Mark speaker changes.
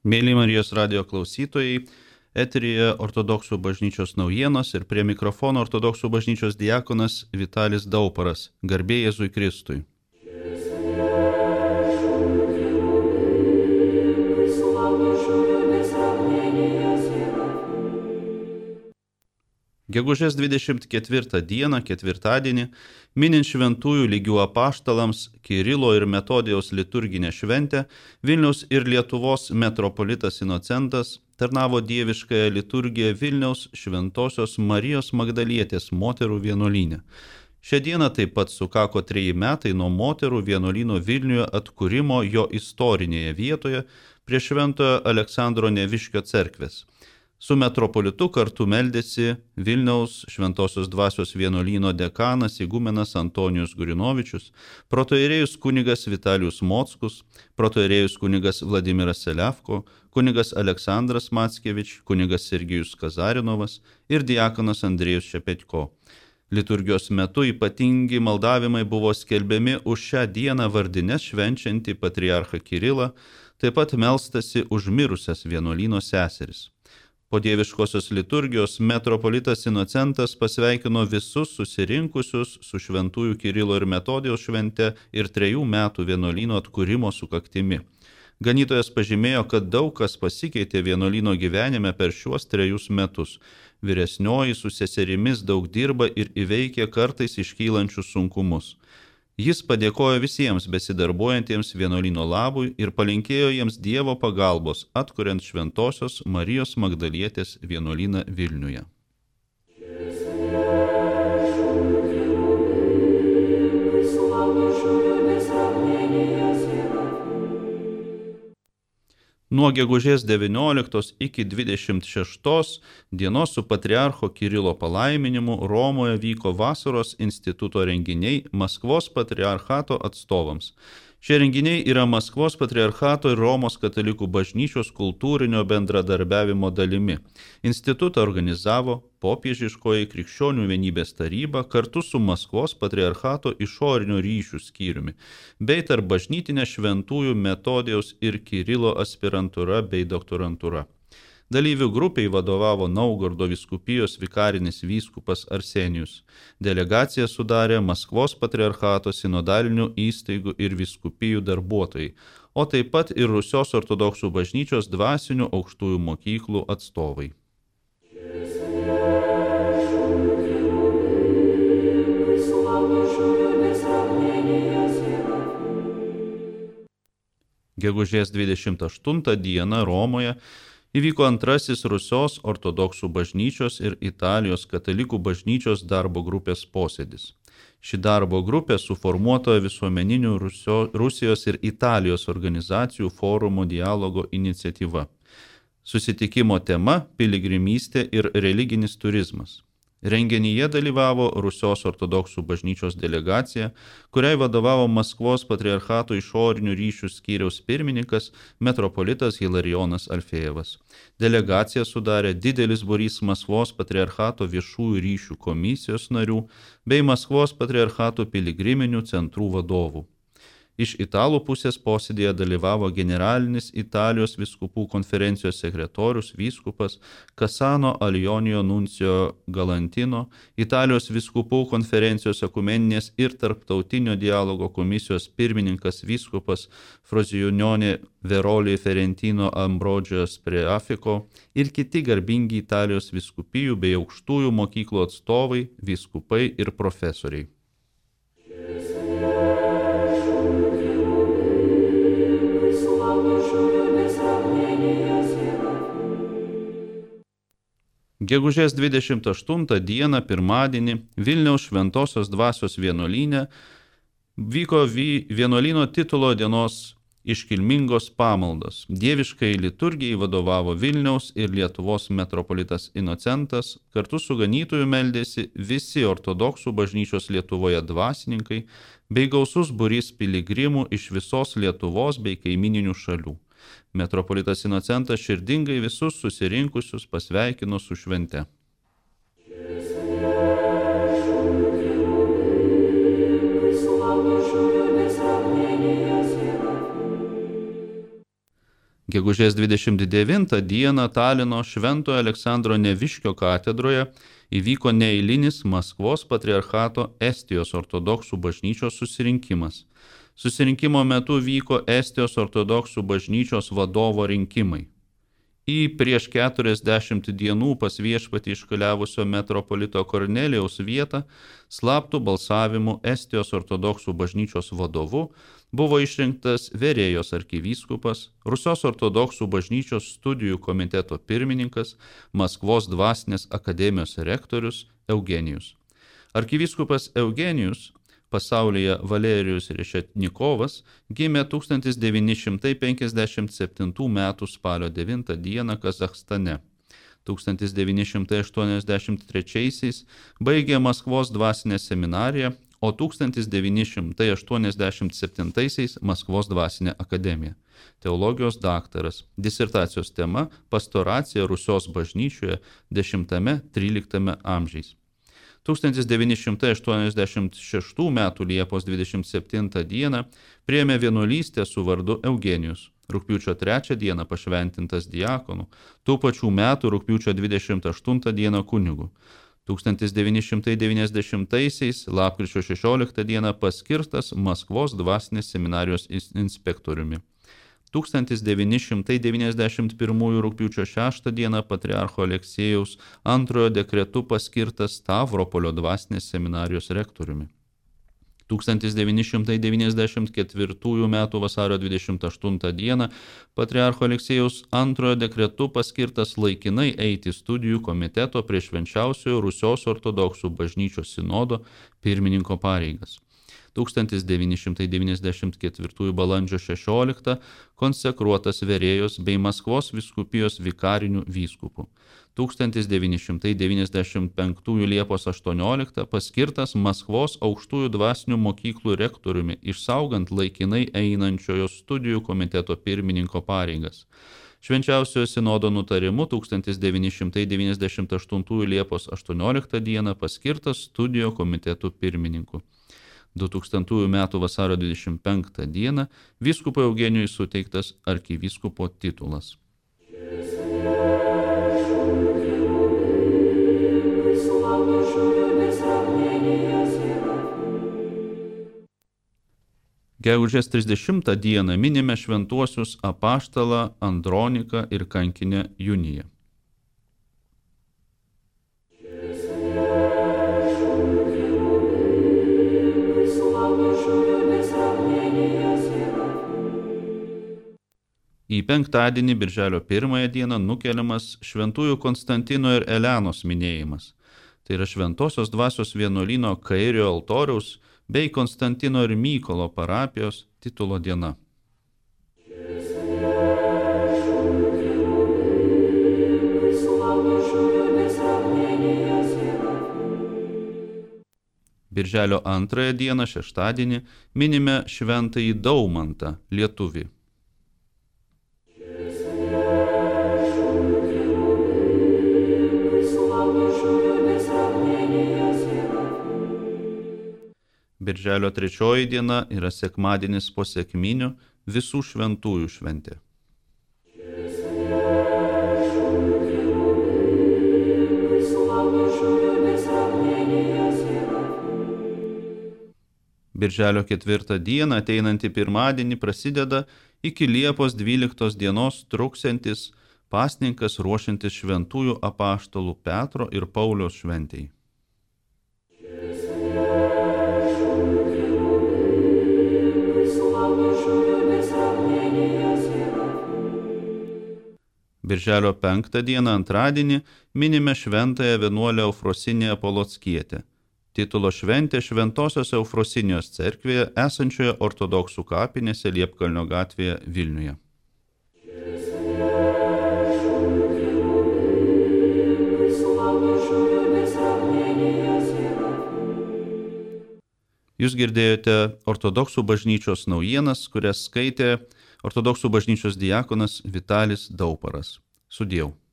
Speaker 1: Mėly Marijos radijo klausytojai, eteryje Ortodoksų bažnyčios naujienos ir prie mikrofono Ortodoksų bažnyčios diakonas Vitalis Dauparas. Garbė Jėzui Kristui. Gegužės 24 dieną, ketvirtadienį, minint šventųjų lygių apaštalams Kirilo ir Metodijaus liturginę šventę, Vilniaus ir Lietuvos metropolitas Inocentas tarnavo dieviškąją liturgiją Vilniaus Šventosios Marijos Magdalietės moterų vienuolyne. Šią dieną taip pat sukako 3 metai nuo moterų vienuolyno Vilniuje atkūrimo jo istorinėje vietoje prie Šventojo Aleksandro Neviškio cerkvės. Su metropolitu kartu meldėsi Vilniaus Šventosios dvasios vienuolyno dekanas igumenas Antonijus Gurinovičius, protoierėjus kunigas Vitalijus Mockus, protoierėjus kunigas Vladimiras Selevko, kunigas Aleksandras Mackevič, kunigas Sergijus Kazarinovas ir diakonas Andrėjus Šepetko. Liturgijos metu ypatingi maldavimai buvo skelbiami už šią dieną vardines švenčiantį patriarchą Kirilą, taip pat melstasi už mirusias vienuolyno seseris. Po dieviškosios liturgijos metropolitas Inocentas pasveikino visus susirinkusius su šventųjų Kirilo ir Metodijaus švente ir 3 metų vienuolyno atkūrimo sukaktimi. Ganytojas pažymėjo, kad daug kas pasikeitė vienuolyno gyvenime per šiuos 3 metus. Vyresnioji su seserimis daug dirba ir įveikia kartais iškylančius sunkumus. Jis padėkojo visiems besidarbuojantiems vienuolyno labui ir palinkėjo jiems Dievo pagalbos, atkuriant Šventosios Marijos Magdalietės vienuolyną Vilniuje. Nuo gegužės 19 iki 26 dienos su patriarcho Kirilo palaiminimu Romoje vyko vasaros instituto renginiai Maskvos patriarchato atstovams. Šie renginiai yra Maskvos patriarchato ir Romos katalikų bažnyčios kultūrinio bendradarbiavimo dalimi. Institutą organizavo Popiežiškoji krikščionių vienybės taryba kartu su Maskvos patriarchato išorinių ryšių skyriumi, bei tarp bažnytinė šventųjų Metodijaus ir Kirilo aspirantūra bei doktorantūra. Dalyvių grupiai vadovavo Naugardo vyskupijos vikarinis vyskupas Arsenijus. Delegaciją sudarė Maskvos patriarchato sinodalinių įstaigų ir vyskupijų darbuotojai, o taip pat ir Rusios ortodoksų bažnyčios dvasinių aukštųjų mokyklų atstovai. Gegužės 28 dieną Romoje įvyko antrasis Rusios ortodoksų bažnyčios ir Italijos katalikų bažnyčios darbo grupės posėdis. Ši darbo grupė suformuota visuomeninių Rusijos ir Italijos organizacijų forumo dialogo iniciatyva. Susitikimo tema – piligrimystė ir religinis turizmas. Renginyje dalyvavo Rusios ortodoksų bažnyčios delegacija, kuriai vadovavo Maskvos patriarchato išorinių ryšių skyriaus pirmininkas metropolitas Hilarijonas Alfejevas. Delegaciją sudarė didelis būrys Maskvos patriarchato viešųjų ryšių komisijos narių bei Maskvos patriarchato piligriminių centrų vadovų. Iš italų pusės posėdėje dalyvavo generalinis Italijos vyskupų konferencijos sekretorius vyskupas Kasano Alionijo Nuncijo Galantino, Italijos vyskupų konferencijos ekumeninės ir tarptautinio dialogo komisijos pirmininkas vyskupas Frozijonionė Veroli Ferentino Ambrogio Spreafiko ir kiti garbingi Italijos vyskupijų bei aukštųjų mokyklų atstovai, vyskupai ir profesoriai. Gegužės 28 dieną, pirmadienį, Vilniaus Šventosios dvasios vienuolyne vyko vienuolyno titulo dienos iškilmingos pamaldos. Dieviškai liturgijai vadovavo Vilniaus ir Lietuvos metropolitas Inocentas, kartu su ganytoju meldėsi visi ortodoksų bažnyčios Lietuvoje dvasininkai bei gausus būrys piligrimų iš visos Lietuvos bei kaimininių šalių. Metropolitas Inocentas širdingai visus susirinkusius pasveikino su švente. Gegužės 29 dieną Talino Šventojo Aleksandro Neviškio katedroje įvyko neeilinis Maskvos patriarchato Estijos ortodoksų bažnyčios susirinkimas. Susirinkimo metu vyko Estijos ortodoksų bažnyčios vadovo rinkimai. Į prieš 40 dienų pas viešpatį iškeliavusio metropolito Kornelijaus vietą slaptų balsavimų Estijos ortodoksų bažnyčios vadovu buvo išrinktas Verėjos arkivyskupas, Rusios ortodoksų bažnyčios studijų komiteto pirmininkas, Maskvos dvasinės akademijos rektorius Eugenijus. Arkivyskupas Eugenijus, pasaulyje Valerijus Rešetnikovas, gimė 1957 m. spalio 9 d. Kazachstane. 1983 baigė Maskvos dvasinę seminariją, o 1987 Maskvos dvasinę akademiją. Teologijos daktaras. Disertacijos tema – pastoracija Rusios bažnyčioje X-XIII amžiais. 1986 m. Liepos 27 d. priėmė vienuolystę su vardu Eugenijus. Rugpjūčio 3 d. pašventintas diakonu, tų pačių metų rugpjūčio 28 d. kunigu. 1990 lapkričio 16 d. paskirtas Maskvos dvasinės seminarijos inspektoriumi. 1991 rugpjūčio 6 d. patriarcho Aleksiejaus antrojo dekretu paskirtas Stavropolio dvasinės seminarijos rektoriumi. 1994 m. vasario 28 d. patriarcho Aleksiejaus antrojo dekretu paskirtas laikinai eiti studijų komiteto prie švenčiausiojo Rusios ortodoksų bažnyčios sinodo pirmininko pareigas. 1994 balandžio 16 konsekruotas Verėjos bei Maskvos vyskupijos vikarinių vyskupų. 1995 Liepos 18 paskirtas Maskvos aukštųjų dvasinių mokyklų rektoriumi, išsaugant laikinai einančiojo studijų komiteto pirmininko pareigas. Švenčiausiojo sinodo nutarimu 1998 Liepos 18 d. paskirtas studijų komitetų pirmininku. 2000 m. vasario 25 d. vyskupui Eugenijui suteiktas arkivyskupo titulas. Gegužės 30 dieną minime šventuosius apaštalą Androniką ir kankinę Juniją. Į penktadienį, birželio 1 dieną, nukeliamas šventųjų Konstantino ir Elenos minėjimas. Tai yra šventosios dvasios vienuolyno Kairio altoriaus bei Konstantino ir Mykolo parapijos titulo diena. Birželio 2 dieną, šeštadienį, minime šventąjį Daumantą, lietuvį. Birželio 3 diena yra sekmadienis po sekminių, visų šventųjų šventė. Birželio 4 dieną, ateinantį pirmadienį, prasideda iki Liepos 12 dienos truksiantis pasninkas ruošiantis šventųjų apaštalų Petro ir Pauliaus šventei. Birželio 5 dieną, antradienį, minime šventąją vienuolę Eufrosinę Polockietę. Titulo šventė Šventosios Eufrosinijos cerkvėje esančioje ortodoksų kapinėse Liepkalnio gatvėje Vilniuje. Jūs girdėjote ortodoksų bažnyčios naujienas, kurias skaitė ortodoksų bažnyčios diakonas Vitalis Dauparas. Sudieu.